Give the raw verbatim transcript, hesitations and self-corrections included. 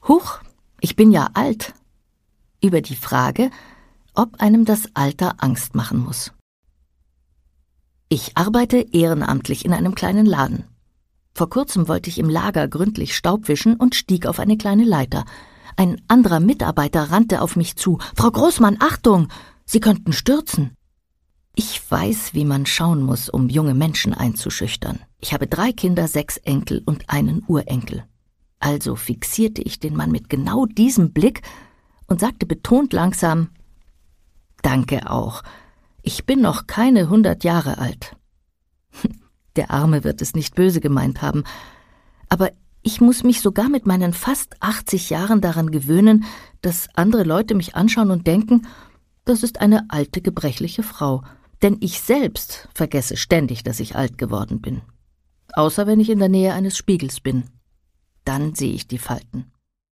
Huch, ich bin ja alt. Über die Frage, ob einem das Alter Angst machen muss. Ich arbeite ehrenamtlich in einem kleinen Laden. Vor kurzem wollte ich im Lager gründlich Staub wischen und stieg auf eine kleine Leiter. Ein anderer Mitarbeiter rannte auf mich zu. »Frau Großmann, Achtung! Sie könnten stürzen!« Ich weiß, wie man schauen muss, um junge Menschen einzuschüchtern. Ich habe drei Kinder, sechs Enkel und einen Urenkel. Also fixierte ich den Mann mit genau diesem Blick und sagte betont langsam: »Danke auch. Ich bin noch keine hundert Jahre alt.« Der Arme wird es nicht böse gemeint haben, aber ich muss mich sogar mit meinen fast achtzig Jahren daran gewöhnen, dass andere Leute mich anschauen und denken, das ist eine alte, gebrechliche Frau. Denn ich selbst vergesse ständig, dass ich alt geworden bin. Außer wenn ich in der Nähe eines Spiegels bin. Dann sehe ich die Falten.